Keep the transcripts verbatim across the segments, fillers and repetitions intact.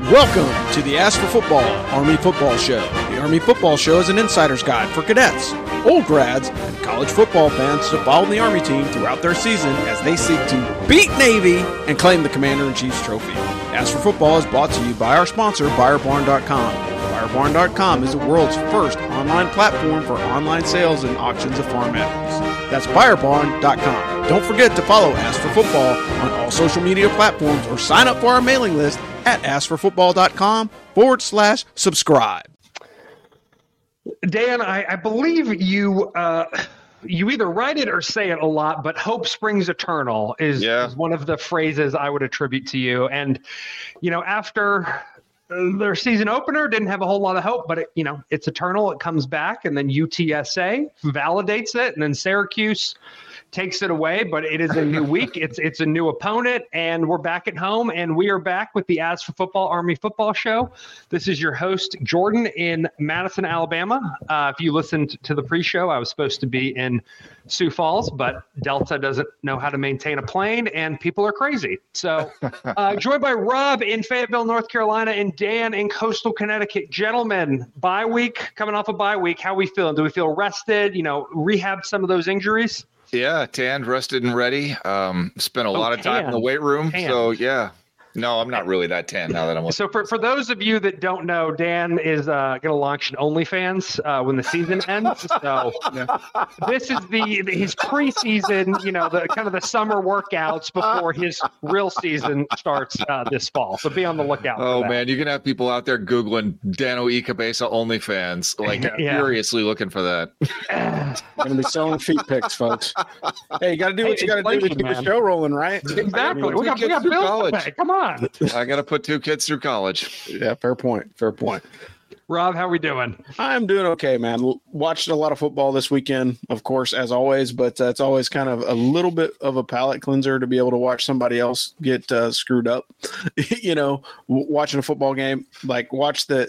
Welcome to the Ask for Football Army Football Show. The Army Football Show is an insider's guide for cadets, old grads, and college football fans to follow the Army team throughout their season as they seek to beat Navy and claim the Commander-in-Chief's trophy. Ask for Football is brought to you by our sponsor, Buyer Barn dot com. Buyer Barn dot com is the world's first online platform for online sales and auctions of farm animals. That's Buyer Barn dot com. Don't forget to follow Ask for Football on all social media platforms or sign up for our mailing list at ask for football dot com forward slash subscribe. Dan, I, I believe you uh, you either write it or say it a lot, but hope springs eternal is, yeah. is one of the phrases I would attribute to you. And, you know, after their season opener, didn't have a whole lot of hope, but, it, you know, it's eternal. It comes back, and then U T S A validates it, and then Syracuse takes it away, but it is a new week. It's it's a new opponent, and we're back at home, and we are back with the Ask for Football Army Football Show. This is your host, Jordan, in Madison, Alabama. Uh, if you listened to the pre-show, I was supposed to be in Sioux Falls, but Delta doesn't know how to maintain a plane, and people are crazy. So uh, joined by Rob in Fayetteville, North Carolina, and Dan in Coastal Connecticut. Gentlemen, bye week, coming off a bye week. How are we feeling? Do we feel rested, you know, rehab some of those injuries? Yeah, tanned, rested, and ready. Um, spent a Oh, lot of time tan. in the weight room. Tan. So, yeah. No, I'm not really that tan now that I'm looking. So for, for those of you that don't know, Dan is uh, going to launch an OnlyFans uh, when the season ends. So Yeah. this is the, the his preseason, you know, the kind of the summer workouts before his real season starts uh, this fall. So be on the lookout. Oh, for that. man, you can have people out there Googling Dano E. Cabeza OnlyFans, like Yeah. furiously looking for that. Going to be selling feet pics, folks. Hey, you got to do what Hey, you got to do to inflation, keep the man. show rolling, right? Exactly. two We got, we kids got through bills to college. pay. Come on. I got to put two kids through college. Yeah, fair point. Fair point. Rob, how we doing? I'm doing okay, man. L- Watched a lot of football this weekend, of course, as always, but uh, it's always kind of a little bit of a palate cleanser to be able to watch somebody else get uh, screwed up. you know, w- watching a football game, like watch the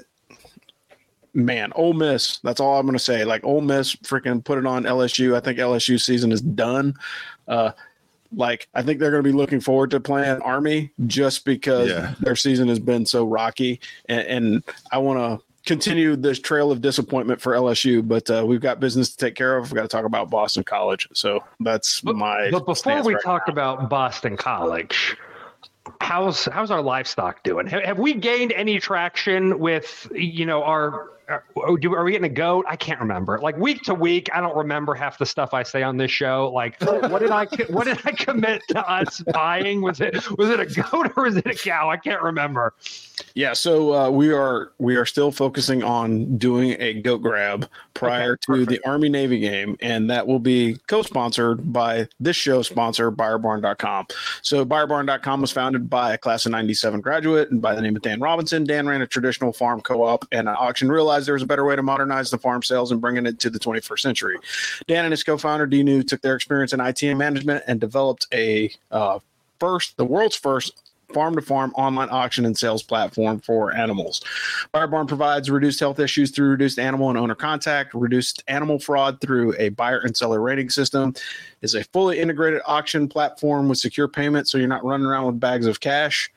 man, Ole Miss. That's all I'm going to say. Like Ole Miss freaking put it on L S U. I think L S U season is done. Uh, Like, I think they're going to be looking forward to playing Army just because Yeah. their season has been so rocky. And, and I want to continue this trail of disappointment for L S U, but uh, we've got business to take care of. We've got to talk about Boston College. So that's But, my. but before stance we right talk now. about Boston College, how's how's our livestock doing? Have, have we gained any traction with, you know, our, our do, are we getting a goat? I can't remember. Like week to week, I don't remember half the stuff I say on this show. Like, what did I what did I commit to us buying? Was it was it a goat or was it a cow? I can't remember. Yeah, so uh, we are we are still focusing on doing a goat grab prior Okay, to perfect. the Army Navy game, and that will be co-sponsored by this show sponsor, Buyer Barn dot com. So Buyer Barn dot com was founded by a class of ninety-seven graduate and by the name of Dan Robinson. Dan ran a traditional farm co-op and an auction, realized there was a better way to modernize the farm sales and bringing it to the twenty-first century. Dan and his co-founder, Dinu, took their experience in I T and management and developed a uh, first, the world's first farm-to-farm online auction and sales platform for animals. Buyer Barn provides reduced health issues through reduced animal and owner contact, reduced animal fraud through a buyer and seller rating system, is a fully integrated auction platform with secure payment, so you're not running around with bags of cash.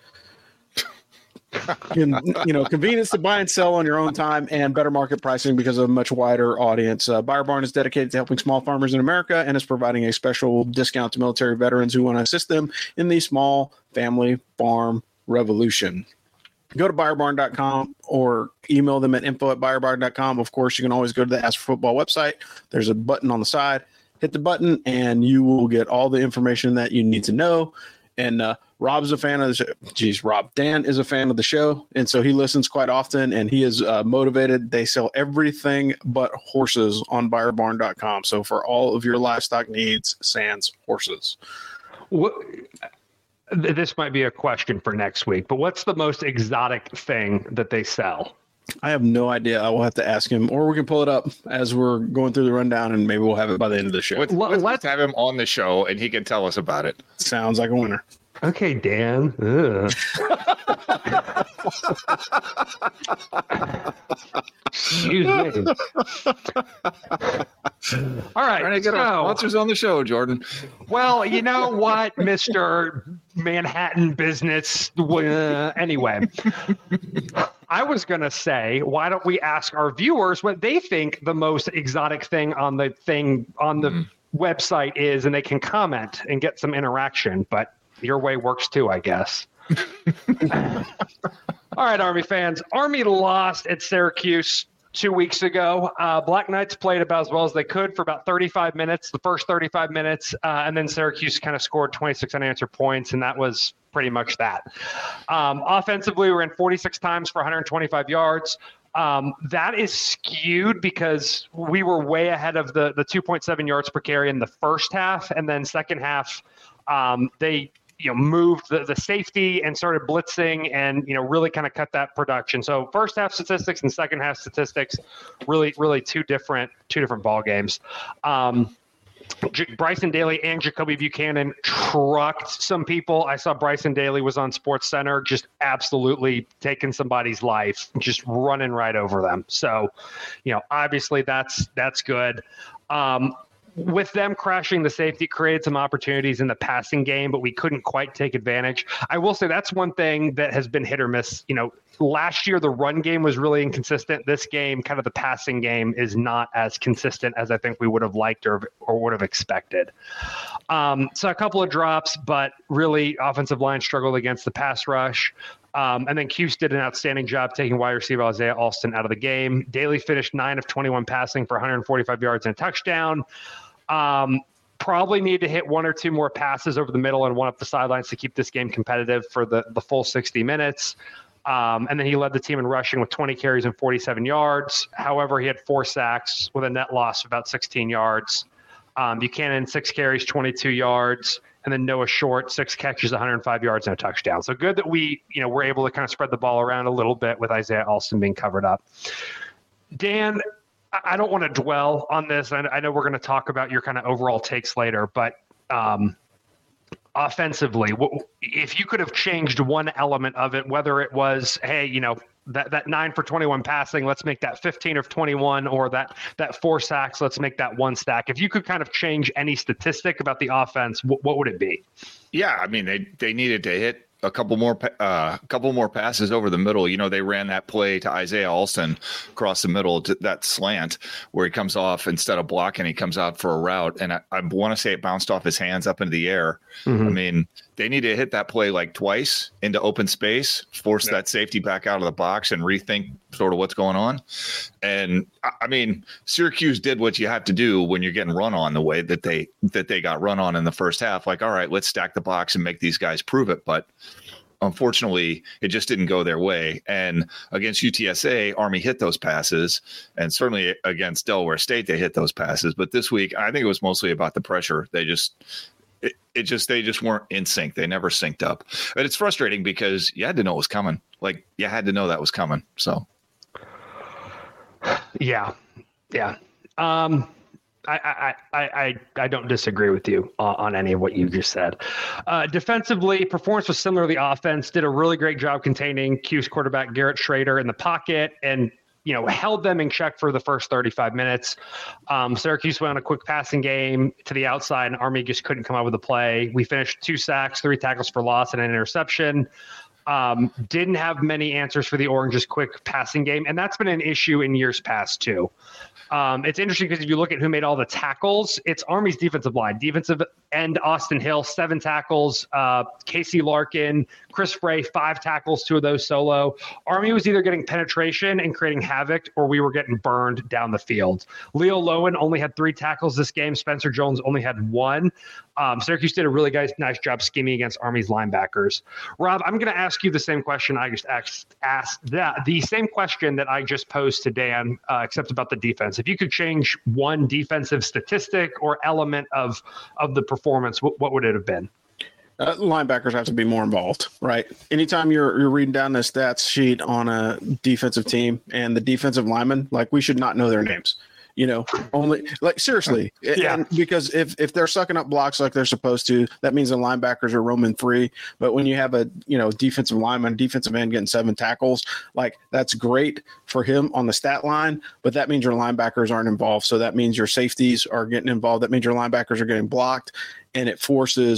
Can, you know, convenience to buy and sell on your own time, and better market pricing because of a much wider audience. Uh, Buyer Barn is dedicated to helping small farmers in America and is providing a special discount to military veterans who want to assist them in the small family farm revolution. Go to Buyer Barn dot com or email them at info at Buyer Barn dot com. Of course, you can always go to the Ask for Football website. There's a button on the side. Hit the button, and you will get all the information that you need to know. And uh, Rob's a fan of the show. Geez, Rob. Dan is a fan of the show, and so he listens quite often, and he is uh, motivated. They sell everything but horses on Buyer Barn dot com. So for all of your livestock needs, sans horses. What, this might be a question for next week, but what's the most exotic thing that they sell? I have no idea. I will have to ask him, or we can pull it up as we're going through the rundown, and maybe we'll have it by the end of the show. Let's, Let- let's have him on the show, and he can tell us about it. Sounds like a winner. Okay, Dan. Ugh. Excuse me. All right. Trying to get our so- sponsors on the show, Jordan. Well, you know what, Mister Manhattan business. Uh, anyway, I was going to say, why don't we ask our viewers what they think the most exotic thing on the thing on the mm. website is, and they can comment and get some interaction. But your way works too, I guess. All right, Army fans. Army lost at Syracuse two weeks ago. Uh, Black Knights played about as well as they could for about thirty-five minutes, the first thirty-five minutes, uh, and then Syracuse kind of scored twenty-six unanswered points, and that was pretty much that. Um, offensively, we ran forty-six times for one hundred twenty-five yards. Um, that is skewed because we were way ahead of the, the two point seven yards per carry in the first half, and then second half, um, they you know, moved the, the safety and started blitzing and, you know, really kind of cut that production. So first half statistics and second half statistics, really, really two different, two different ball games. Um, J- Bryson Daly and Jacoby Buchanan trucked some people. I saw Bryson Daly was on Sports Center, just absolutely taking somebody's life, just running right over them. So, you know, obviously that's, that's good. Um, With them crashing the safety created some opportunities in the passing game, but we couldn't quite take advantage. I will say that's one thing that has been hit or miss. You know, last year the run game was really inconsistent. This game, kind of the passing game, is not as consistent as I think we would have liked or or would have expected. Um, so a couple of drops, but really offensive line struggled against the pass rush. Um, and then Cuse did an outstanding job taking wide receiver Isaiah Alston out of the game. Daly finished nine of twenty-one passing for one hundred forty-five yards and a touchdown. Um, probably need to hit one or two more passes over the middle and one up the sidelines to keep this game competitive for the, the full sixty minutes. Um, and then he led the team in rushing with twenty carries and forty-seven yards. However, he had four sacks with a net loss of about sixteen yards. Um, Buchanan, six carries, twenty-two yards. And then Noah Short, six catches, one hundred five yards and a touchdown. So good that we, you know, were able to kind of spread the ball around a little bit with Isaiah Alston being covered up. Dan, I don't want to dwell on this. I know we're going to talk about your kind of overall takes later, but um, offensively, if you could have changed one element of it, whether it was, hey, you know, that, that nine for twenty-one passing, let's make that fifteen of twenty-one, or that, that four sacks, let's make that one stack. If you could kind of change any statistic about the offense, what, what would it be? Yeah, I mean, they, they needed to hit a couple more, uh, a couple more passes over the middle. You know, they ran that play to Isaiah Alston across the middle, to that slant where he comes off instead of blocking, he comes out for a route. And I, I want to say it bounced off his hands up into the air. Mm-hmm. I mean, they need to hit that play like twice into open space, force yeah. that safety back out of the box and rethink sort of what's going on. And I mean, Syracuse did what you have to do when you're getting run on the way that they, that they got run on in the first half. Like, all right, let's stack the box and make these guys prove it. But unfortunately, it just didn't go their way. And against U T S A, Army hit those passes, and certainly against Delaware State, they hit those passes. But this week, I think it was mostly about the pressure. They just, it, it just, they just weren't in sync. They never synced up. But it's frustrating because you had to know it was coming. Like, you had to know that was coming. So, yeah, yeah. Um, I, I, I, I don't disagree with you uh, on any of what you just said. Uh, defensively, performance was similar to the offense. Did a really great job containing Cuse quarterback Garrett Schrader in the pocket, and you know held them in check for the first thirty-five minutes. Um, Syracuse went on a quick passing game to the outside, and Army just couldn't come up with a play. We finished two sacks, three tackles for loss, and an interception. Um, didn't have many answers for the Orange's quick passing game, and that's been an issue in years past too. Um, it's interesting because if you look at who made all the tackles, it's Army's defensive line. Defensive end Austin Hill, seven tackles. Uh, Casey Larkin, Chris Frey, five tackles, two of those solo. Army was either getting penetration and creating havoc, or we were getting burned down the field. Leo Lowen only had three tackles this game. Spencer Jones only had one. Um, Syracuse did a really nice, nice job scheming against Army's linebackers. Rob, I'm going to ask you the same question I just asked, asked that the same question that I just posed to Dan, uh, except about the defense. If you could change one defensive statistic or element of of the performance, what, what would it have been? Uh, linebackers have to be more involved, right? Anytime you're you're reading down the stats sheet on a defensive team and the defensive linemen, like, we should not know their names. You know, only like seriously, yeah. And because if if they're sucking up blocks like they're supposed to, that means the linebackers are roaming free. But when you have a you know defensive lineman, defensive end getting seven tackles, like, that's great for him on the stat line. But that means your linebackers aren't involved. So that means your safeties are getting involved. That means your linebackers are getting blocked, and it forces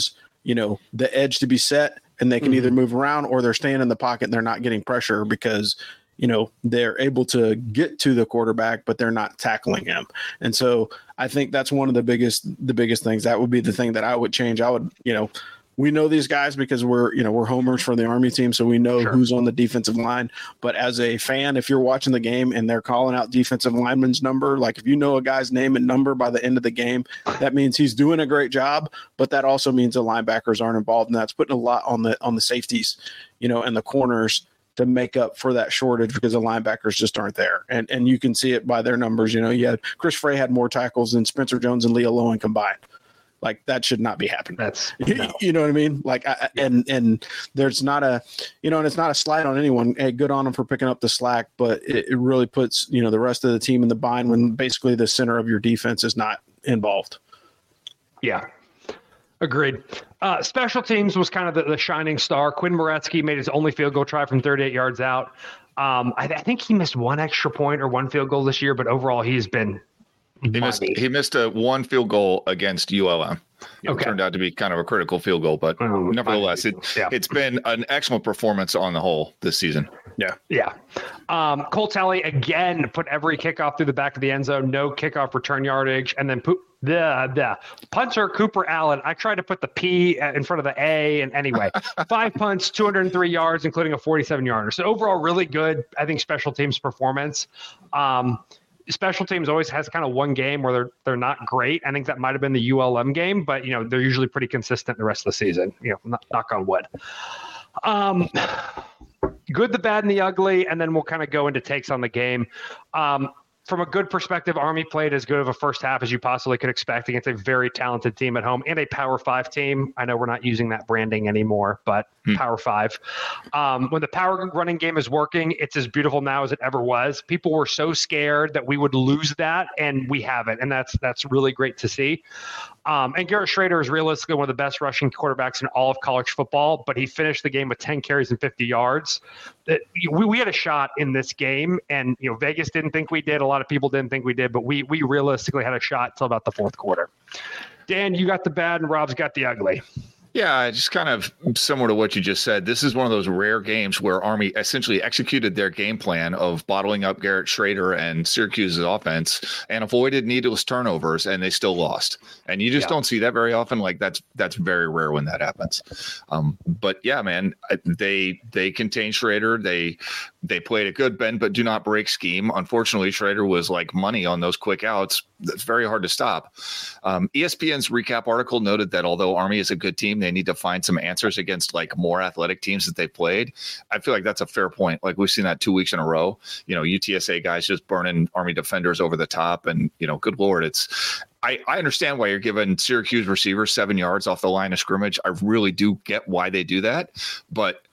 you know, the edge to be set, and they can mm-hmm. either move around or they're staying in the pocket and they're not getting pressure because, you know, they're able to get to the quarterback, but they're not tackling him. And so I think that's one of the biggest, the biggest things. That would be the thing that I would change. I would, you know, we know these guys because we're, you know, we're homers for the Army team. So we know sure. who's on the defensive line. But as a fan, if you're watching the game and they're calling out defensive lineman's number, like if you know a guy's name and number by the end of the game, that means he's doing a great job. But that also means the linebackers aren't involved. And that's putting a lot on the, on the safeties, you know, and the corners to make up for that shortage because the linebackers just aren't there. And and you can see it by their numbers. You know, you had Chris Frey had more tackles than Spencer Jones and Leo Lowen combined. Like that should not be happening. That's no. You know what I mean? Like, I, yeah. and and there's not a, you know, and it's not a slight on anyone. Hey, good on them for picking up the slack, but it, it really puts, you know, the rest of the team in the bind when basically the center of your defense is not involved. Yeah, agreed. Uh, special teams was kind of the, the shining star. Quinn Moretsky made his only field goal try from thirty-eight yards out. Um, I, I think he missed one extra point or one field goal this year, but overall he's been. He missed, he missed a one field goal against U L M. It okay. turned out to be kind of a critical field goal, but oh, nevertheless, it, yeah. it's been an excellent performance on the whole this season. Yeah. Yeah. Um, Cole Talley, again, put every kickoff through the back of the end zone, no kickoff return yardage. And then po- the, the punter, Cooper Allen, I tried to put the P in front of the A. And anyway, five punts, two hundred three yards, including a forty-seven yarder. So overall, really good, I think, special teams performance. Um, Special teams always has kind of one game where they're they're not great. I think that might have been the U L M game, but you know they're usually pretty consistent the rest of the season. You know, knock on wood. Um, good, the bad, and the ugly, and then we'll kind of go into takes on the game. Um, from a good perspective, Army played as good of a first half as you possibly could expect against a very talented team at home and a Power Five team. I know we're not using that branding anymore, but hmm. Power Five. Um, when the power running game is working, it's as beautiful now as it ever was. People were so scared that we would lose that, and we haven't, and that's that's really great to see. Um, and Garrett Schrader is realistically one of the best rushing quarterbacks in all of college football, but he finished the game with ten carries and fifty yards. It, we, we had a shot in this game, and you know Vegas didn't think we did. A lot of people didn't think we did, but we we realistically had a shot till about the fourth quarter. Dan, you got the bad, and Rob's got the ugly. Yeah, just kind of similar to what you just said. This is one of those rare games where Army essentially executed their game plan of bottling up Garrett Schrader and Syracuse's offense and avoided needless turnovers, and they still lost. And you just yeah. don't see that very often. Like that's that's very rare when that happens. Um, but yeah, man, they they contained Schrader. They they played a good bend but do not break scheme. Unfortunately, Schrader was like money on those quick outs. That's very hard to stop. Um, E S P N's recap article noted that although Army is a good team, they need to find some answers against like more athletic teams that they played. I feel like that's a fair point. Like we've seen that two weeks in a row, you know, U T S A guys just burning Army defenders over the top. And, you know, good Lord, it's, I, I understand why you're giving Syracuse receivers seven yards off the line of scrimmage. I really do get why they do that. But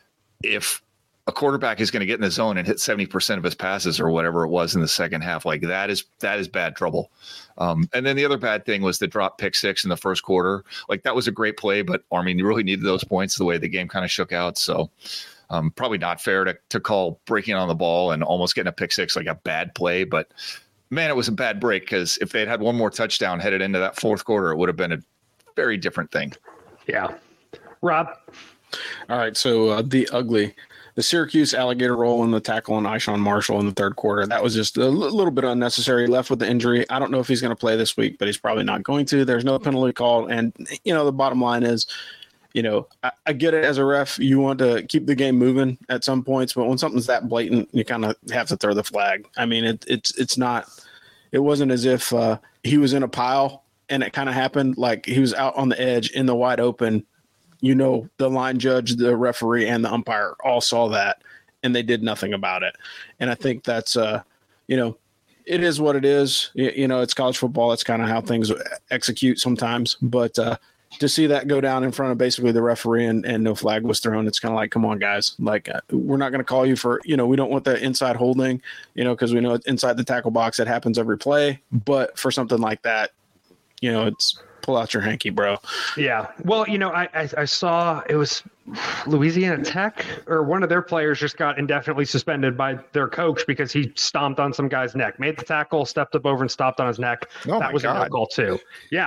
if a quarterback is going to get in the zone and hit seventy percent of his passes or whatever it was in the second half, like that is, that is bad trouble. Um, and then the other bad thing was the drop pick six in the first quarter. Like that was a great play, but Army really needed those points the way the game kind of shook out. So um, probably not fair to, to call breaking on the ball and almost getting a pick six like a bad play, but man, it was a bad break because if they'd had one more touchdown headed into that fourth quarter, it would have been a very different thing. Yeah. Rob. All right. So uh, the ugly, the Syracuse alligator roll and the tackle on Ishawn Marshall in the third quarter. That was just a l- little bit unnecessary. Left with the injury. I don't know if he's going to play this week, but he's probably not going to. There's no penalty called. And, you know, the bottom line is, you know, I, I get it as a ref. You want to keep the game moving at some points, but when something's that blatant, you kind of have to throw the flag. I mean, it, it's it's not – it wasn't as if uh, he was in a pile and it kind of happened like he was out on the edge in the wide open. You know, the line judge, the referee, and the umpire all saw that, and they did nothing about it. And I think that's, uh, you know, it is what it is. You, you know, it's college football. It's kind of how things execute sometimes. But uh, to see that go down in front of basically the referee and, and no flag was thrown, it's kind of like, come on, guys. Like, uh, we're not going to call you for, you know, we don't want the inside holding, you know, because we know it's inside the tackle box. It happens every play. But for something like that, you know, it's – pull out your hanky, bro. Yeah. Well, you know, I, I I saw it was Louisiana Tech or one of their players just got indefinitely suspended by their coach because he stomped on some guy's neck, made the tackle, stepped up over and stopped on his neck. Oh that was God. a no call too. Yeah.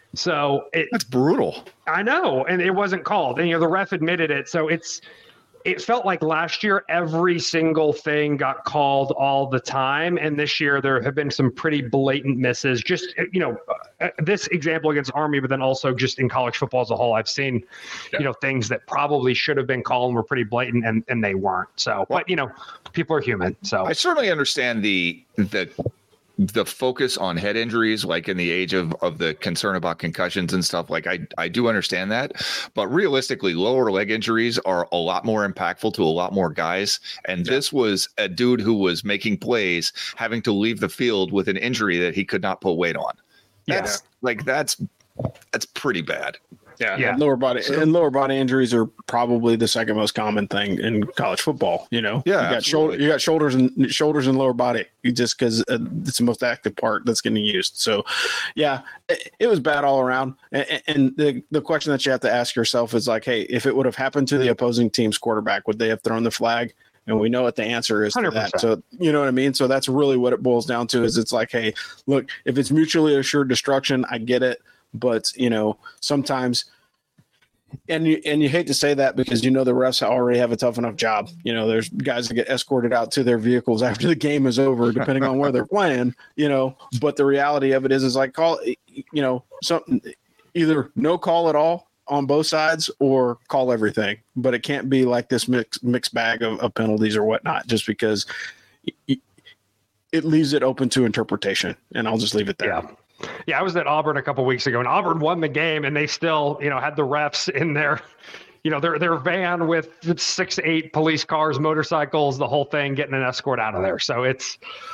So it, That's brutal. I know, and it wasn't called, and you know the ref admitted it. So it's it felt like last year every single thing got called all the time, and this year there have been some pretty blatant misses. Just you know, uh, this example against Army, but then also just in college football as a whole, I've seen yeah. you know things that probably should have been called and were pretty blatant, and and they weren't. So, well, but you know, people are human. So I certainly understand the the. the focus on head injuries, like in the age of, of the concern about concussions and stuff, like I, I do understand that, but realistically lower leg injuries are a lot more impactful to a lot more guys. And yeah. this was a dude who was making plays, having to leave the field with an injury that he could not put weight on. That's yeah. like, that's, that's pretty bad. Yeah, yeah. And lower body so, and lower body injuries are probably the second most common thing in college football. You know, yeah, you got shoulder, you got shoulders and shoulders and lower body, just because uh, it's the most active part that's getting used. So, yeah, it, it was bad all around. And, and the the question that you have to ask yourself is like, hey, if it would have happened to the opposing team's quarterback, would they have thrown the flag? And we know what the answer is to that. So, you know what I mean? So that's really what it boils down to is it's like, hey, look, if it's mutually assured destruction, I get it. But, you know, sometimes and you and you hate to say that because, you know, the refs already have a tough enough job. You know, there's guys that get escorted out to their vehicles after the game is over, depending on where they're playing, you know. But the reality of it is, is like call, you know, something either no call at all on both sides or call everything. But it can't be like this mix, mixed bag of, of penalties or whatnot, just because it, it leaves it open to interpretation. And I'll just leave it there. Yeah. Yeah, I was at Auburn a couple of weeks ago, and Auburn won the game, and they still, you know, had the refs in their, you know, their their van with six, eight police cars, motorcycles, the whole thing, getting an escort out of there. So it's,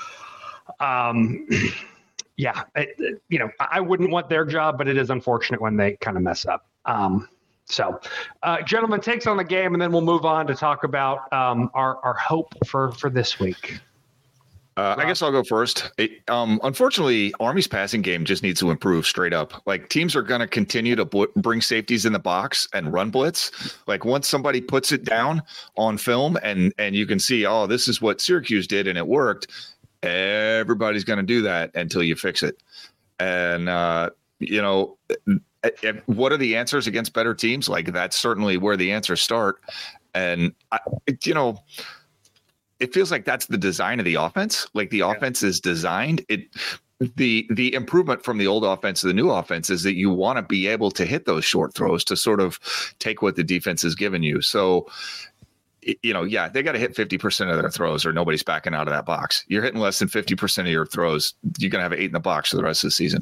um, yeah, it, you know, I wouldn't want their job, but it is unfortunate when they kind of mess up. Um, so, uh, gentlemen, takes on the game, and then we'll move on to talk about um, our our hope for for this week. Uh, I guess I'll go first. It, um, unfortunately, Army's passing game just needs to improve straight up. Like teams are going to continue to bl- bring safeties in the box and run blitz. Like once somebody puts it down on film and and you can see, oh, this is what Syracuse did and it worked. Everybody's going to do that until you fix it. And uh, you know, what are the answers against better teams? Like that's certainly where the answers start. And I, you know. It feels like that's the design of the offense. Like the yeah. offense is designed. It the the improvement from the old offense to the new offense is that you want to be able to hit those short throws to sort of take what the defense has given you. So, you know, yeah, they got to hit fifty percent of their throws or nobody's backing out of that box. You're hitting less than fifty percent of your throws, you're going to have eight in the box for the rest of the season.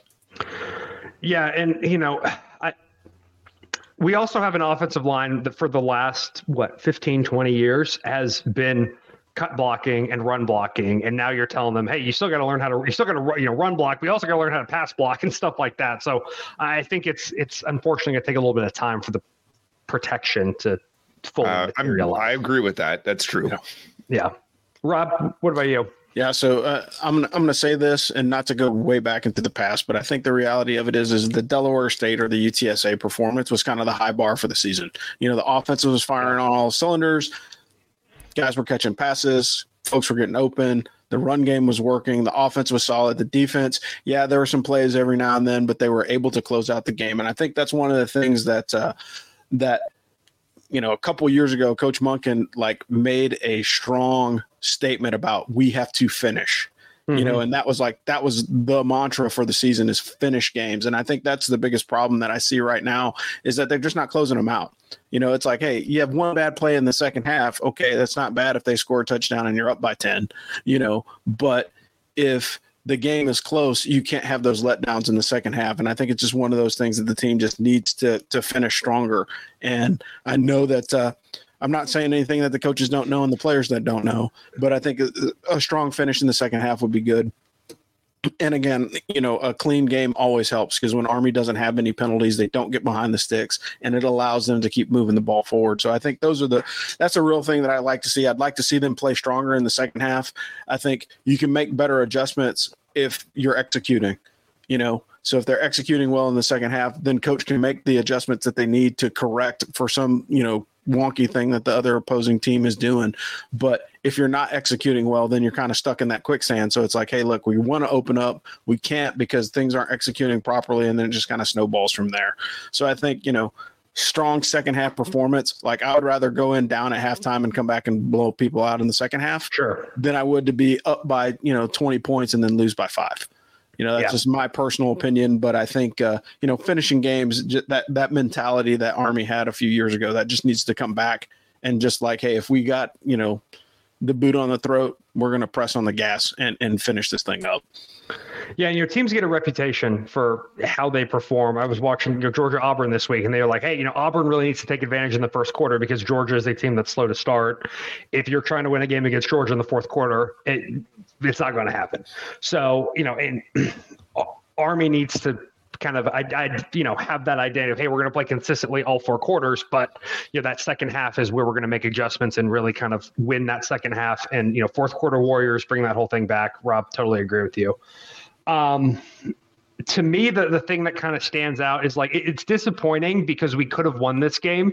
Yeah, and, you know, I we also have an offensive line that for the last, what, fifteen, twenty years has been cut blocking and run blocking. And now you're telling them, hey, you still got to learn how to, you're still going to, you know, run block. We also got to learn how to pass block and stuff like that. So I think it's, it's unfortunately going to take a little bit of time for the protection to fully uh, materialize. I agree with that. That's true. Yeah. yeah. Rob, what about you? Yeah, so uh, I'm gonna, I'm going to say this, and not to go way back into the past, but I think the reality of it is is the Delaware State or the U T S A performance was kind of the high bar for the season. You know, the offense was firing on all cylinders. Guys were catching passes. Folks were getting open. The run game was working. The offense was solid. The defense, yeah, there were some plays every now and then, but they were able to close out the game. And I think that's one of the things that uh, that you know, a couple years ago, Coach Monken like made a strong statement about we have to finish. Mm-hmm. You know, and that was like that was the mantra for the season is finish games. And I think that's the biggest problem that I see right now is that they're just not closing them out. You know, it's like, hey, you have one bad play in the second half. Okay, that's not bad if they score a touchdown and you're up by ten, you know, but if the game is close, you can't have those letdowns in the second half. And I think it's just one of those things that the team just needs to to finish stronger. And I know that uh, I'm not saying anything that the coaches don't know and the players that don't know, but I think a, a strong finish in the second half would be good. And again, you know, a clean game always helps because when Army doesn't have any penalties, they don't get behind the sticks and it allows them to keep moving the ball forward. So I think those are the, that's a real thing that I like to see. I'd like to see them play stronger in the second half. I think you can make better adjustments if you're executing, you know, so if they're executing well in the second half, then coach can make the adjustments that they need to correct for some, you know, wonky thing that the other opposing team is doing. But if you're not executing well, then you're kind of stuck in that quicksand. So it's like, hey, look, we want to open up, we can't because things aren't executing properly, and then it just kind of snowballs from there. So I think, you know, strong second half performance. Like I would rather go in down at halftime and come back and blow people out in the second half, sure, than I would to be up by, you know, twenty points and then lose by five. You know, that's yeah. just my personal opinion, but I think, uh, you know, finishing games, that, that mentality that Army had a few years ago, that just needs to come back. And just like, hey, if we got, you know, the boot on the throat, we're going to press on the gas and, and finish this thing up. Yeah, and your teams get a reputation for how they perform. I was watching your Georgia Auburn this week, and they were like, hey, you know, Auburn really needs to take advantage in the first quarter because Georgia is a team that's slow to start. If you're trying to win a game against Georgia in the fourth quarter, it, it's not going to happen. So, you know, and Army needs to kind of, I, I, you know, have that identity of, hey, we're going to play consistently all four quarters, but, you know, that second half is where we're going to make adjustments and really kind of win that second half. And, you know, fourth quarter Warriors bring that whole thing back. Rob, totally agree with you. Um, to me, the, the thing that kind of stands out is like, it, it's disappointing because we could have won this game.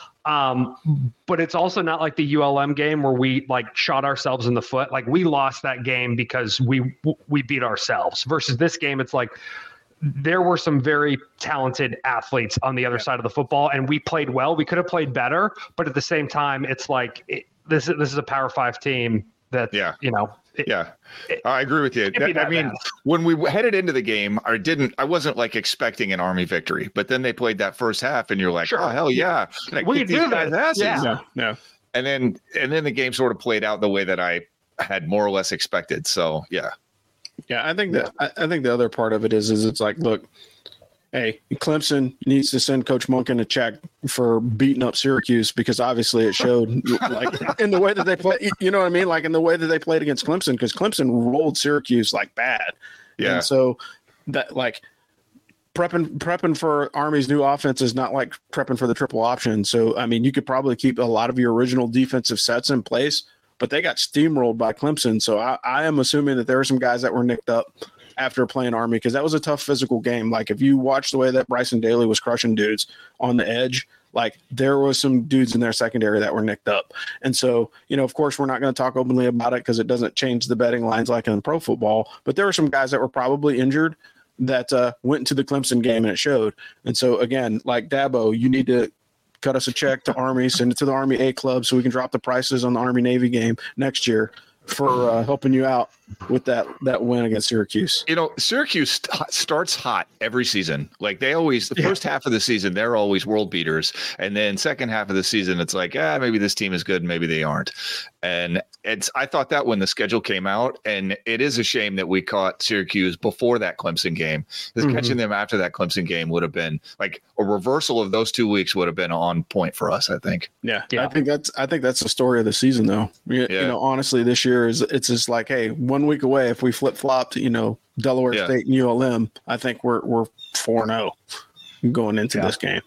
Um, but it's also not like the U L M game where we like shot ourselves in the foot. Like we lost that game because we, we beat ourselves versus this game. It's like, there were some very talented athletes on the other side of the football, and we played well. We could have played better, but at the same time, it's like it, this. This is a Power Five team that, yeah. you know. It, yeah, it, I agree with you. That, that I mean, bad. When we headed into the game, I didn't. I wasn't like expecting an Army victory, but then they played that first half, and you're like, sure. oh hell yeah, yeah. we can do that. Yeah. yeah, yeah. And then and then the game sort of played out the way that I had more or less expected. So yeah. Yeah, I think that I think the other part of it is is it's like, look, hey, Clemson needs to send Coach Monken a check for beating up Syracuse because obviously it showed like in the way that they play. You know what I mean? Like in the way that they played against Clemson, because Clemson rolled Syracuse like bad. Yeah. And so that like prepping prepping for Army's new offense is not like prepping for the triple option. So I mean, you could probably keep a lot of your original defensive sets in place, but they got steamrolled by Clemson. So I, I am assuming that there are some guys that were nicked up after playing Army because that was a tough physical game. Like if you watch the way that Bryson Daly was crushing dudes on the edge, like there was some dudes in their secondary that were nicked up. And so, you know, of course, we're not going to talk openly about it because it doesn't change the betting lines like in pro football. But there were some guys that were probably injured that uh, went into the Clemson game and it showed. And so, again, like Dabo, you need to cut us a check to Army, send it to the Army A Club so we can drop the prices on the Army Navy game next year for uh, helping you out with that that win against Syracuse. You know, Syracuse st- starts hot every season. Like they always, the yeah. first half of the season, they're always world beaters. And then second half of the season, it's like, ah, maybe this team is good, maybe they aren't. And it's, I thought that when the schedule came out, and it is a shame that we caught Syracuse before that Clemson game, because mm-hmm. catching them after that Clemson game would have been like a reversal of those two weeks would have been on point for us, I think. Yeah. yeah. I think that's, I think that's the story of the season though. You, yeah. you know, honestly, this year is, it's just like, hey, one week away, if we flip flopped, you know, Delaware yeah. State and U L M, I think we're, we're four and oh going into yeah. this game.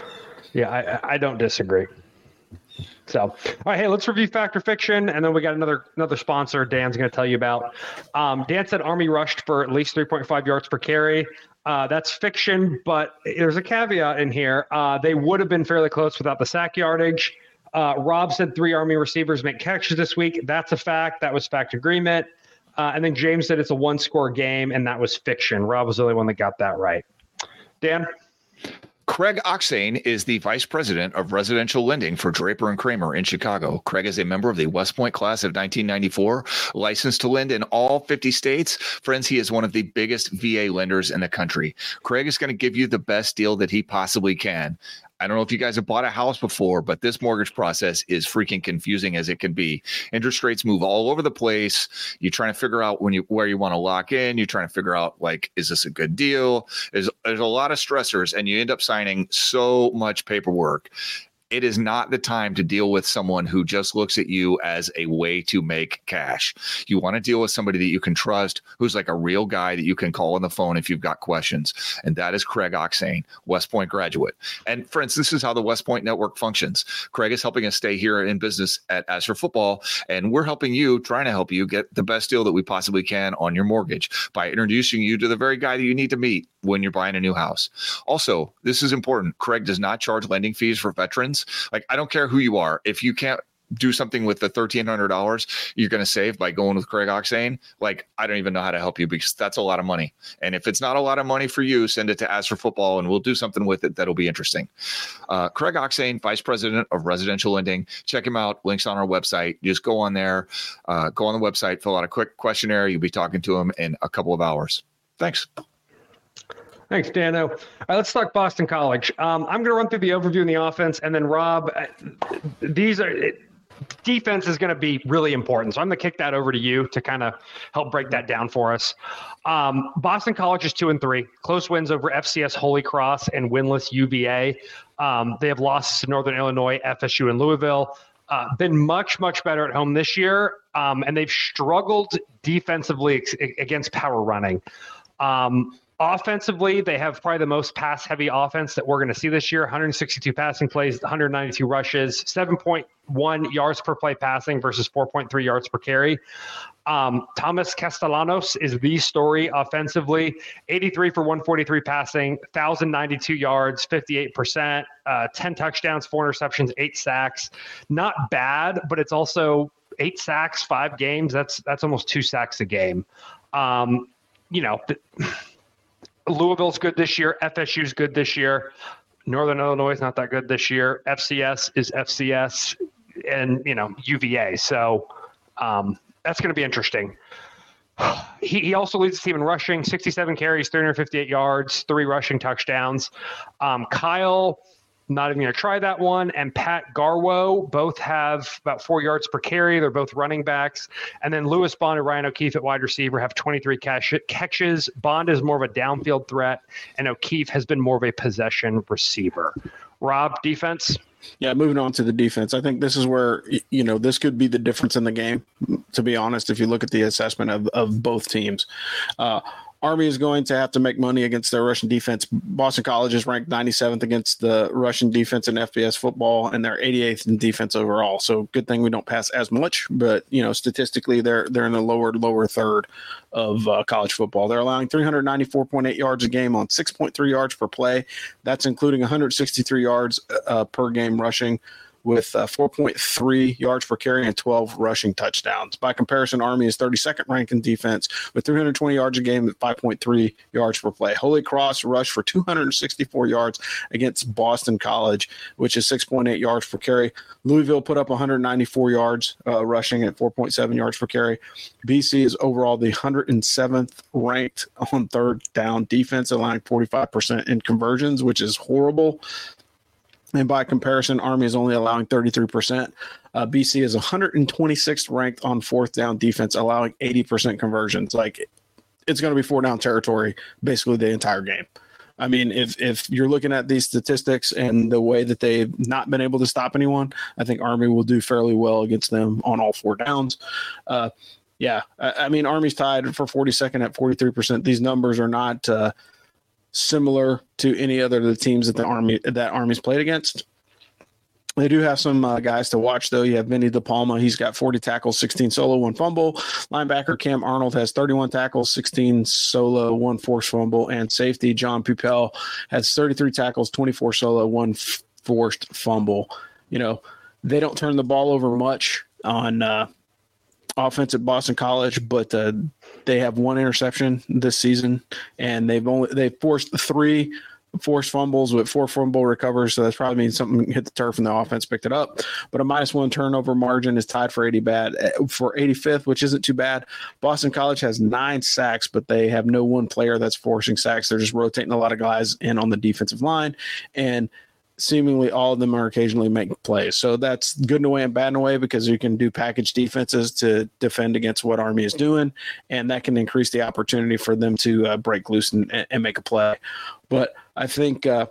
Yeah. I, I don't disagree. So, all right, hey, let's review Fact or Fiction, and then we got another another sponsor Dan's going to tell you about. Um, Dan said Army rushed for at least three point five yards per carry. Uh, that's fiction, but there's a caveat in here. Uh, they would have been fairly close without the sack yardage. Uh, Rob said three Army receivers make catches this week. That's a fact. That was fact agreement. Uh, and then James said it's a one-score game, and that was fiction. Rob was the only one that got that right. Dan? Craig Oxane is the vice president of residential lending for Draper and Kramer in Chicago. Craig is a member of the West Point class of nineteen ninety-four, licensed to lend in all fifty states. Friends, he is one of the biggest V A lenders in the country. Craig is going to give you the best deal that he possibly can. I don't know if you guys have bought a house before, but this mortgage process is freaking confusing as it can be. Interest rates move all over the place. You're trying to figure out when you where you want to lock in. You're trying to figure out, like, is this a good deal? There's, there's a lot of stressors, and you end up signing so much paperwork. It is not the time to deal with someone who just looks at you as a way to make cash. You want to deal with somebody that you can trust, who's like a real guy that you can call on the phone if you've got questions. And that is Craig Oxane, West Point graduate. And friends, this is how the West Point Network functions. Craig is helping us stay here in business at As for Football, and we're helping you, trying to help you get the best deal that we possibly can on your mortgage by introducing you to the very guy that you need to meet when you're buying a new house. Also, this is important. Craig does not charge lending fees for veterans. Like, I don't care who you are. If you can't do something with the thirteen hundred dollars you're going to save by going with Craig Oxane, like, I don't even know how to help you, because that's a lot of money. And if it's not a lot of money for you, send it to As for Football and we'll do something with it that'll be interesting. Uh, Craig Oxane, Vice President of Residential Lending. Check him out. Links on our website. Just go on there, uh, go on the website, fill out a quick questionnaire. You'll be talking to him in a couple of hours. Thanks. Thanks, Dano. All right, let's talk Boston College. Um, I'm going to run through the overview in the offense, and then Rob, uh, these are it, defense is going to be really important. So I'm going to kick that over to you to kind of help break that down for us. Um, Boston College is two and three, close wins over F C S Holy Cross and winless U V A. Um, they have lost to Northern Illinois, F S U, and Louisville. Uh, been much, much better at home this year, um, and they've struggled defensively ex- against power running. Um, Offensively, they have probably the most pass-heavy offense that we're going to see this year. one hundred sixty-two passing plays, one hundred ninety-two rushes, seven point one yards per play passing versus four point three yards per carry. Um, Thomas Castellanos is the story offensively. eighty-three for one forty-three passing, one thousand ninety-two yards, fifty-eight percent, uh, ten touchdowns, four interceptions, eight sacks. Not bad, but it's also eight sacks, five games. That's that's almost two sacks a game. Um, you know. Th- Louisville's good this year. F S U's good this year. Northern Illinois is not that good this year. F C S is F C S, and you know U V A. So um, that's going to be interesting. He, he also leads the team in rushing: sixty-seven carries, three hundred fifty-eight yards, three rushing touchdowns. Um, Kyle, not even going to try that one, and Pat Garwo both have about four yards per carry. They're both running backs. And then Lewis Bond and Ryan O'Keefe at wide receiver have twenty-three catch- catches. Bond is more of a downfield threat, and O'Keefe has been more of a possession receiver. Rob, defense? Yeah, moving on to the defense. I think this is where, you know, this could be the difference in the game, to be honest, if you look at the assessment of, of both teams. Uh, Army is going to have to make money against their Russian defense. Boston College is ranked ninety-seventh against the Russian defense in F B S football, and they're eighty-eighth in defense overall. So good thing we don't pass as much, but you know, statistically, they're they're in the lower lower third of uh, college football. They're allowing three hundred ninety-four point eight yards a game on six point three yards per play. That's including one hundred sixty-three yards uh, per game rushing, with uh, four point three yards per carry and twelve rushing touchdowns. By comparison, Army is thirty-second ranked in defense with three hundred twenty yards a game at five point three yards per play. Holy Cross rushed for two hundred sixty-four yards against Boston College, which is six point eight yards per carry. Louisville put up one hundred ninety-four yards uh, rushing at four point seven yards per carry. B C is overall the one hundred seventh ranked on third down defense, allowing forty-five percent in conversions, which is horrible. And by comparison, Army is only allowing thirty-three percent. Uh, B C is one hundred twenty-sixth ranked on fourth down defense, allowing eighty percent conversions. Like, it's going to be four down territory basically the entire game. I mean, if if you're looking at these statistics and the way that they've not been able to stop anyone, I think Army will do fairly well against them on all four downs. Uh, yeah, I, I mean, Army's tied for forty-second at forty-three percent. These numbers are not uh, – similar to any other of the teams that the Army that Army's played against. They do have some uh, guys to watch, though. You have Vinny DePalma. He's got forty tackles, sixteen solo, one fumble. Linebacker Cam Arnold has thirty-one tackles, sixteen solo, one forced fumble. And safety John Pupel has thirty-three tackles, twenty-four solo, one f- forced fumble. You know, they don't turn the ball over much on uh, offense at Boston College, but uh, they have one interception this season, and they've only they've forced three forced fumbles with four fumble recovers. So that's probably means something hit the turf and the offense picked it up. But a minus one turnover margin is tied for eighty bad for eighty-fifth, which isn't too bad. Boston College has nine sacks, but they have no one player that's forcing sacks. They're just rotating a lot of guys in on the defensive line, and seemingly all of them are occasionally making plays. So that's good in a way and bad in a way, because you can do package defenses to defend against what Army is doing, and that can increase the opportunity for them to uh, break loose and, and make a play. But I think uh,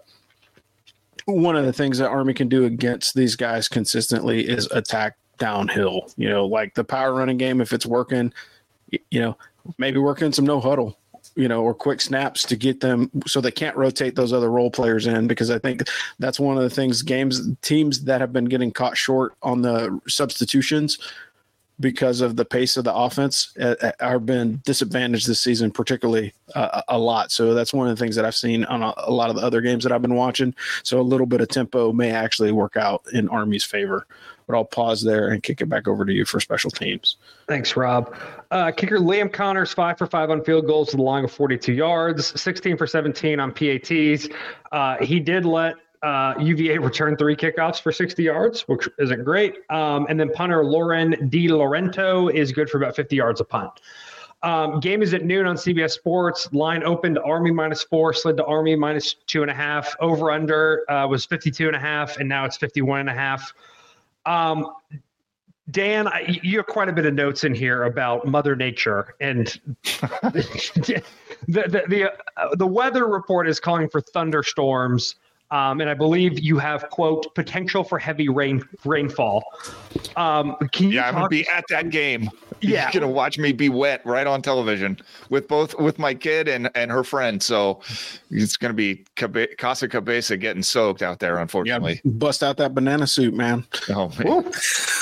one of the things that Army can do against these guys consistently is attack downhill. You know, like the power running game, if it's working, you know, maybe working some no huddle, you know, or quick snaps to get them so they can't rotate those other role players in, because I think that's one of the things games teams that have been getting caught short on the substitutions because of the pace of the offense uh, are been disadvantaged this season, particularly uh, a lot. So that's one of the things that I've seen on a, a lot of the other games that I've been watching. So a little bit of tempo may actually work out in Army's favor. But I'll pause there and kick it back over to you for special teams. Thanks, Rob. Uh, kicker Liam Connors, five for five on field goals with a line of forty-two yards, sixteen for seventeen on P A Ts. Uh, he did let uh, U V A return three kickoffs for sixty yards, which isn't great. Um, and then punter Lauren Di Laurento is good for about fifty yards a punt. Um, game is at noon on C B S Sports. Line opened Army minus four, slid to Army minus two and a half. Over under uh, was fifty-two and a half, and now it's fifty-one and a half. Um, Dan, I, you have quite a bit of notes in here about Mother Nature, and the the the, uh, the weather report is calling for thunderstorms. Um, and I believe you have, quote, potential for heavy rain rainfall. Um, can you yeah, talk- I'm gonna be at that game. Yeah. You're gonna watch me be wet right on television with both with my kid and and her friend. So it's gonna be Cabe- Casa Cabeza getting soaked out there, unfortunately. Yeah, bust out that banana suit, man. Oh man.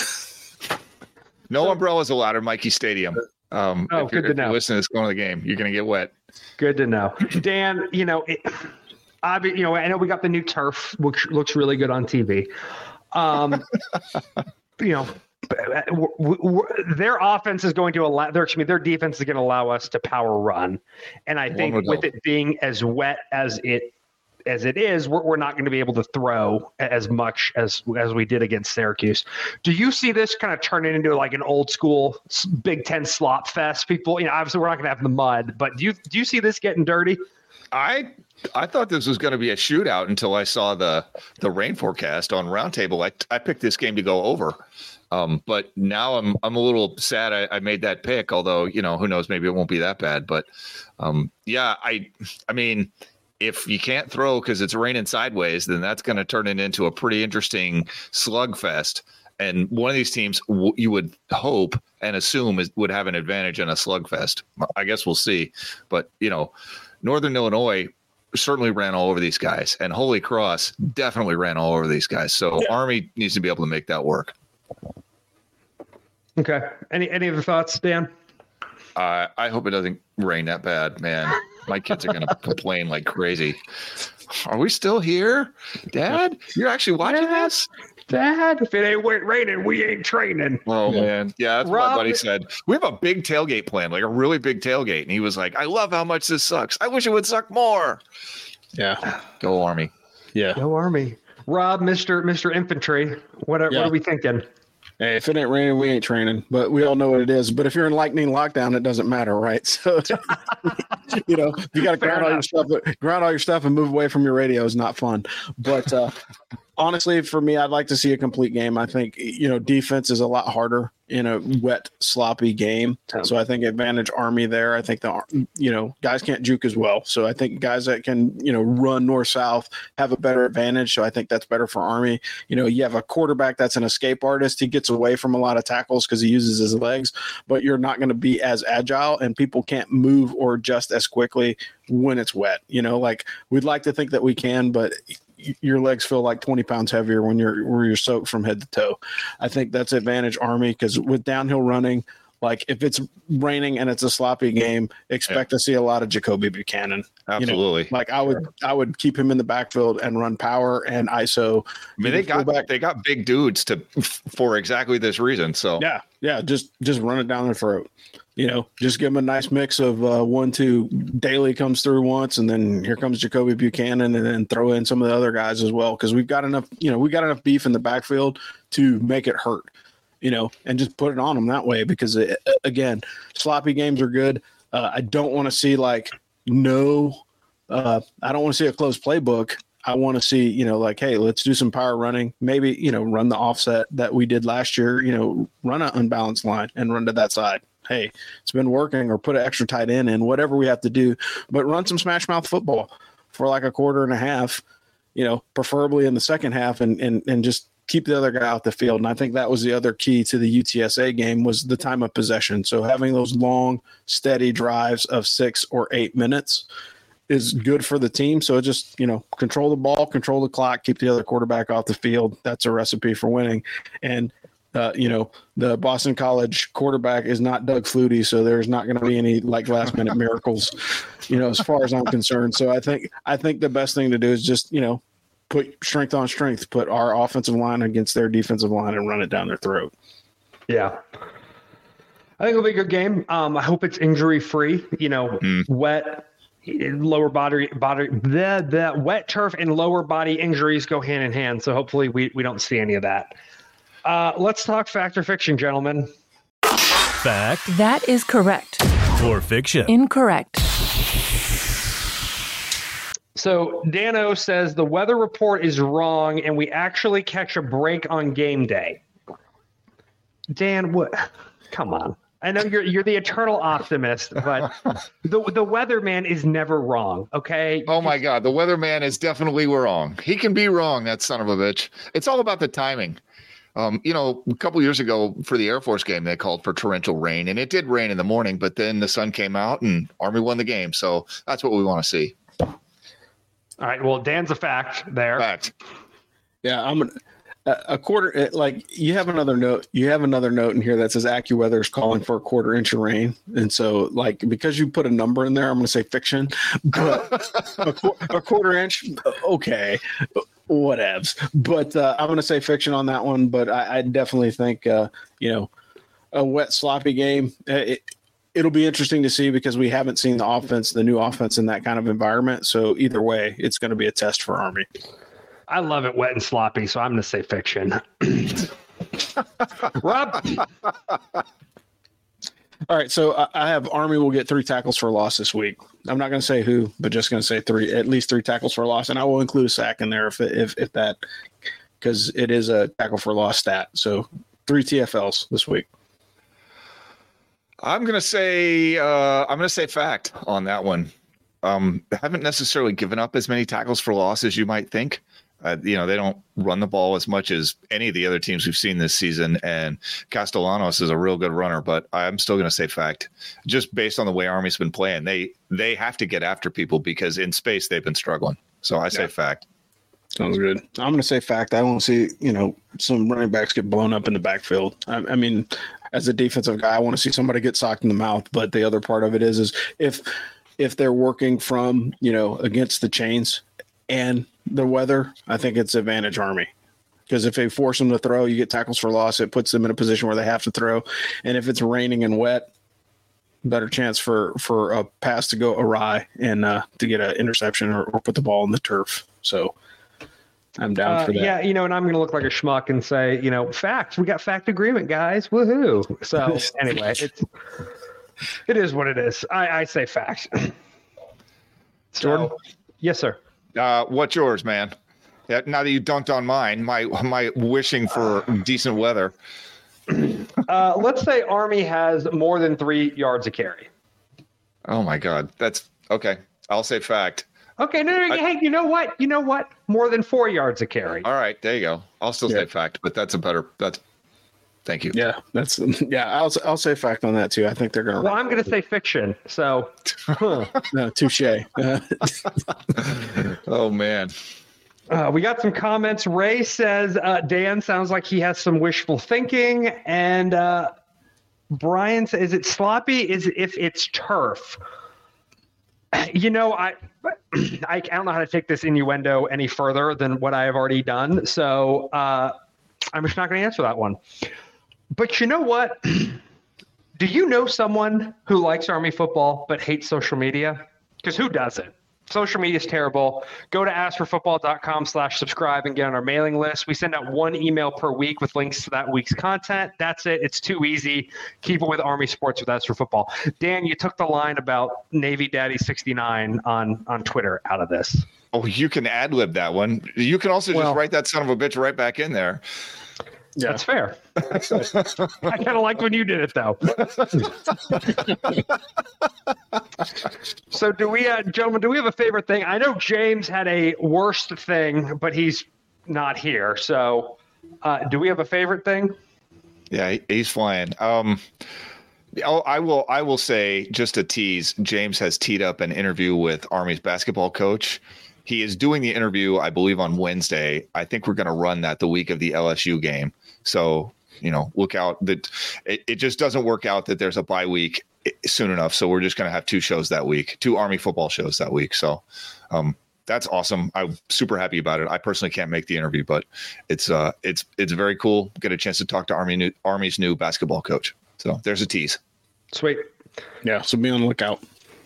No umbrellas allowed at Mikey Stadium. Um, Oh, if you're, good to if you're know. listening to this going to the game, you're gonna get wet. Good to know. Dan, you know, it, I be, you know, I know we got the new turf, which looks really good on T V. Um, you know, w- w- their offense is going to allow their, excuse me, their defense is going to allow us to power run. And I think would with hope. it being as wet as it as it is, we're, we're not going to be able to throw as much as as we did against Syracuse. Do you see this kind of turning into like an old school Big Ten slop fest? People, you know, obviously we're not going to have the mud, but do you do you see this getting dirty? I I thought this was going to be a shootout until I saw the the rain forecast on Roundtable. I I picked this game to go over, um, but now I'm I'm a little sad I, I made that pick. Although you know who knows, maybe it won't be that bad. But um, yeah, I I mean, if you can't throw because it's raining sideways, then that's going to turn it into a pretty interesting slugfest. And one of these teams w- you would hope and assume is, would have an advantage in a slugfest. I guess we'll see. But you know. Northern Illinois certainly ran all over these guys, and Holy Cross definitely ran all over these guys. So yeah. Army needs to be able to make that work. Okay. Any any other thoughts, Dan? Uh, I hope it doesn't rain that bad, man. My kids are going to complain like crazy. Are we still here, Dad? You're actually watching Dad? this? Dad, if it ain't raining, we ain't training. Oh, man. Yeah, that's Rob, what my buddy said. We have a big tailgate plan, like a really big tailgate. And he was like, I love how much this sucks. I wish it would suck more. Yeah. Go Army. Yeah. Go Army. Rob, Mister Mister Infantry, what are, Yeah. what are we thinking? Hey, if it ain't raining, we ain't training. But we all know what it is. But if you're in lightning lockdown, it doesn't matter, right? So, you know, you got to ground all your stuff, ground all your stuff, and move away from your radio is not fun. But uh, honestly, for me, I'd like to see a complete game. I think you know, defense is a lot harder in a wet, sloppy game. So I think advantage Army there. I think the you know guys can't juke as well. So I think guys that can you know run north south have a better advantage. So I think that's better for Army. You know, you have a quarterback that's an escape artist. He gets away from a lot of tackles because he uses his legs, but you're not going to be as agile, and people can't move or adjust as quickly when it's wet. You know, like we'd like to think that we can, but your legs feel like twenty pounds heavier when you're where you're soaked from head to toe. I think that's advantage Army because with downhill running, like if it's raining and it's a sloppy game, expect yeah. to see a lot of Jacoby Buchanan. Absolutely. You know, like I would, I would keep him in the backfield and run power and I S O. I mean, they got back. they got big dudes to for exactly this reason. So yeah, yeah, just just run it down their throat. You know, just give them a nice mix of uh, one, two. Daly comes through once, and then here comes Jacoby Buchanan, and then throw in some of the other guys as well because we've got enough. You know, we got enough beef in the backfield to make it hurt. You know, and just put it on them that way because it, again, sloppy games are good. Uh, I don't want to see like no. Uh, I don't want to see a closed playbook. I want to see, you know, like, hey, let's do some power running. Maybe, you know, run the offset that we did last year. You know, run an unbalanced line and run to that side. Hey, it's been working, or put an extra tight end in, whatever we have to do, but run some smash mouth football for like a quarter and a half, you know, preferably in the second half and, and, and just keep the other guy out the field. And I think that was the other key to the U T S A game was the time of possession. So having those long, steady drives of six or eight minutes is good for the team. So just, you know, control the ball, control the clock, keep the other quarterback off the field. That's a recipe for winning. And, Uh, you know, the Boston College quarterback is not Doug Flutie, so there's not going to be any like last minute miracles, you know, as far as I'm concerned. So I think I think the best thing to do is just, you know, put strength on strength, put our offensive line against their defensive line and run it down their throat. Yeah. I think it'll be a good game. Um, I hope it's injury free, you know, mm. wet, lower body, body, the, the wet turf and lower body injuries go hand in hand. So hopefully we, we don't see any of that. Uh, let's talk fact or fiction, gentlemen. Fact. That is correct. Or fiction. Incorrect. So Dano says the weather report is wrong and we actually catch a break on game day. Dan, what? Come on. I know you're you're the eternal optimist, but the the weatherman is never wrong, okay? Oh my God, the weatherman is definitely wrong. He can be wrong, that son of a bitch. It's all about the timing. Um, you know, a couple years ago for the Air Force game, they called for torrential rain, and it did rain in the morning, but then the sun came out and Army won the game. So that's what we want to see. All right. Well, Dan's a fact there. Fact. Yeah, I'm gonna. A quarter, like you have another note, you have another note in here that says AccuWeather is calling for a quarter inch of rain. And so like, because you put a number in there, I'm going to say fiction, but a, qu- a quarter inch. Okay. Whatevs. But uh, I'm going to say fiction on that one. But I, I definitely think, uh, you know, a wet, sloppy game. It, it'll be interesting to see because we haven't seen the offense, the new offense in that kind of environment. So either way, it's going to be a test for Army. I love it wet and sloppy, so I'm going to say fiction. Rob? All right, so I, I have Army will get three tackles for a loss this week. I'm not going to say who, but just going to say three, at least three tackles for a loss, and I will include a sack in there if if if that, because it is a tackle for a loss stat. So three T F Ls this week. I'm going to say uh, I'm going to say fact on that one. Um, haven't necessarily given up as many tackles for loss as you might think. Uh, you know, they don't run the ball as much as any of the other teams we've seen this season. And Castellanos is a real good runner, but I'm still going to say fact, just based on the way Army's been playing. They they have to get after people because in space they've been struggling. So I say yeah. fact. Sounds good. I'm going to say fact. I want to see, you know, some running backs get blown up in the backfield. I, I mean, as a defensive guy, I want to see somebody get socked in the mouth. But the other part of it is, is if if they're working from, you know, against the chains and the weather, I think it's advantage Army. Because if they force them to throw, you get tackles for loss. It puts them in a position where they have to throw. And if it's raining and wet, better chance for, for a pass to go awry and uh, to get an interception or, or put the ball in the turf. So I'm down uh, for that. Yeah, you know, and I'm going to look like a schmuck and say, you know, facts. We got fact agreement, guys. Woohoo. So anyway, it's, it is what it is. I, I say fact. Jordan? So, yes, sir. Uh, what's yours, man? Yeah, now that you dunked on mine, my my wishing for decent weather. Uh, let's say Army has more than three yards a carry. Oh my God, that's okay. I'll say fact. Okay, no, no, no I, hey, you know what? You know what? More than four yards a carry. All right, there you go. I'll still yeah. say fact, but that's a better. That's. Thank you. Yeah, that's yeah. I'll I'll say fact on that too. I think they're gonna. Well, I'm gonna say fiction. So, huh. no, touche. Oh man. Uh, we got some comments. Ray says uh, Dan sounds like he has some wishful thinking, and uh, Brian says, "Is it sloppy? Is if it's turf?" You know, I, I I don't know how to take this innuendo any further than what I have already done. So uh, I'm just not going to answer that one. But you know what? Do you know someone who likes Army football but hates social media? Because who doesn't? Social media is terrible. Go to askforfootball.com slash subscribe and get on our mailing list. We send out one email per week with links to that week's content. That's it. It's too easy. Keep it with Army Sports with Ask for Football. Dan, you took the line about Navy Daddy sixty-nine on, on Twitter out of this. Oh, you can ad-lib that one. You can also well, just write that son of a bitch right back in there. Yeah. That's fair. I kind of like when you did it, though. So do we, uh, gentlemen, do we have a favorite thing? I know James had a worst thing, but he's not here. So uh, do we have a favorite thing? Yeah, he's flying. Um, I'll, I will I will say, just a tease, James has teed up an interview with Army's basketball coach. He is doing the interview, I believe, on Wednesday. I think we're going to run that the week of the L S U game. So, you know, look out. That it, it just doesn't work out that there's a bye week soon enough. So we're just going to have two shows that week, two Army football shows that week. So um, that's awesome. I'm super happy about it. I personally can't make the interview, but it's uh, it's it's very cool. Get a chance to talk to Army new, Army's new basketball coach. So there's a tease. Sweet. Yeah, so be on the lookout.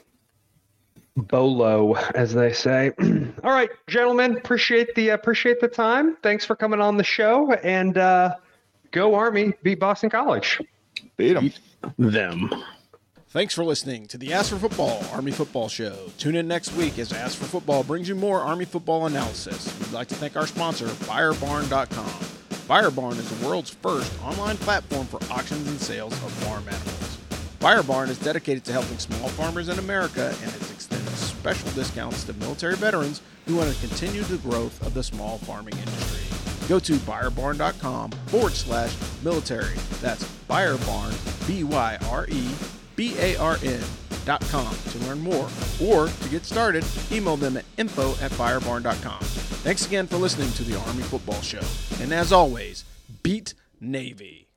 Bolo, as they say. All right, gentlemen, appreciate the appreciate the time. Thanks for coming on the show, and uh, go Army, beat Boston College. Beat them. Them. Thanks for listening to the Ask for Football Army Football Show. Tune in next week as Ask for Football brings you more Army football analysis. We'd like to thank our sponsor, Buyer Barn dot com. Buyer Barn is the world's first online platform for auctions and sales of farm animals. Buyer Barn is dedicated to helping small farmers in America and has extended special discounts to military veterans who want to continue the growth of the small farming industry. Go to Buyer Barn dot com forward slash military. That's Buyer Barn, B Y R E B A R N dot com to learn more. Or to get started, email them at info at Buyer Barn dot com. Thanks again for listening to the Army Football Show. And as always, beat Navy.